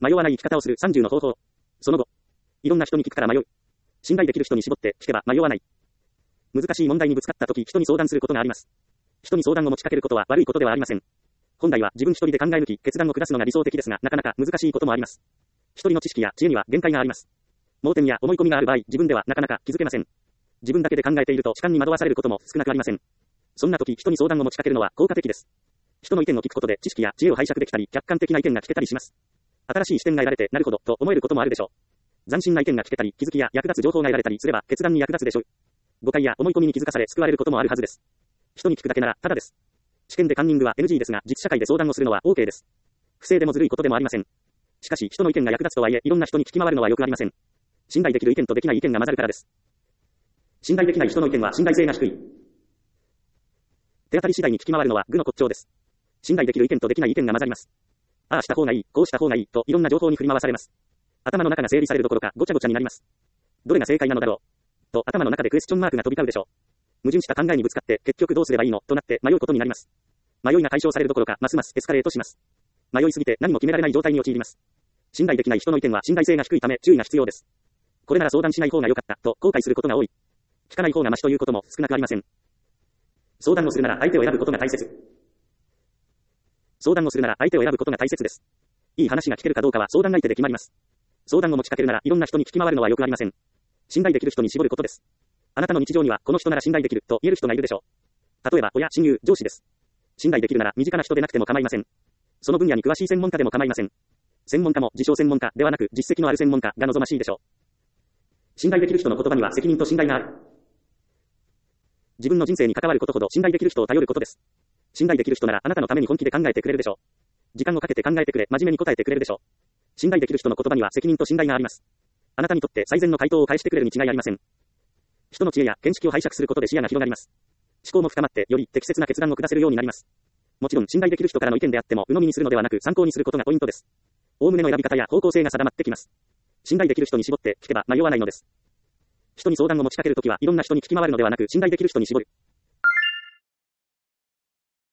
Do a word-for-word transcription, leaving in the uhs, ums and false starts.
迷わない生き方をするさんじゅうの方法。その後、いろんな人に聞くから迷う。信頼できる人に絞って聞けば迷わない。難しい問題にぶつかった時、人に相談することがあります。人に相談を持ちかけることは悪いことではありません。本来は自分一人で考え抜き、決断を下すのが理想的ですが、なかなか難しいこともあります。一人の知識や知恵には限界があります。盲点や思い込みがある場合、自分ではなかなか気づけません。自分だけで考えていると主観に惑わされることも少なくありません。そんな時、人に相談を持ちかけるのは効果的です。人の意見を聞くことで知識や知恵を拝借できたり、客観的な意見が聞けたりします。新しい視点が得られて、なるほど、と思えることもあるでしょう。斬新な意見が聞けたり、気づきや役立つ情報が得られたりすれば、決断に役立つでしょう。誤解や思い込みに気づかされ、救われることもあるはずです。人に聞くだけなら、ただです。試験でカンニングは エヌジー ですが、実社会で相談をするのは オーケー です。不正でもずるいことでもありません。しかし、人の意見が役立つとはいえ、いろんな人に聞き回るのはよくありません。信頼できる意見とできない意見が混ざるからです。信頼できない人の意見は信頼性が低い。手当たり次第に聞き回るのは愚の骨頂です。信頼できる意見とできない意見が混ざります。ああした方がいい、こうした方がいい、といろんな情報に振り回されます。頭の中が整理されるどころかごちゃごちゃになります。どれが正解なのだろうと頭の中でクエスチョンマークが飛び交うでしょう。矛盾した考えにぶつかって結局どうすればいいのとなって迷うことになります。迷いが解消されるどころかますますエスカレートします。迷いすぎて何も決められない状態に陥ります。信頼できない人の意見は信頼性が低いため注意が必要です。これなら相談しない方が良かったと後悔することが多い。聞かない方がマシということも少なくありません。相談をするなら相手を選ぶことが大切。相談をするなら相手を選ぶことが大切です。いい話が聞けるかどうかは相談相手で決まります。相談を持ちかけるならいろんな人に聞き回るのはよくありません。信頼できる人に絞ることです。あなたの日常にはこの人なら信頼できると言える人がいるでしょう。例えば親、親友、上司です。信頼できるなら身近な人でなくても構いません。その分野に詳しい専門家でも構いません。専門家も自称専門家ではなく実績のある専門家が望ましいでしょう。信頼できる人の言葉には責任と信頼がある。自分の人生に関わることほど信頼できる人を頼ることです。信頼できる人ならあなたのために本気で考えてくれるでしょう。時間をかけて考えてくれ、真面目に答えてくれるでしょう。信頼できる人の言葉には責任と信頼があります。あなたにとって最善の回答を返してくれるに違いありません。人の知恵や見識を拝借することで視野が広がります。思考も深まってより適切な決断を下せるようになります。もちろん信頼できる人からの意見であっても鵜呑みにするのではなく参考にすることがポイントです。おおむねの選び方や方向性が定まってきます。信頼できる人に絞って聞けば迷わないのです。人に相談を持ちかけるときはいろんな人に聞き回るのではなく信頼できる人に絞る。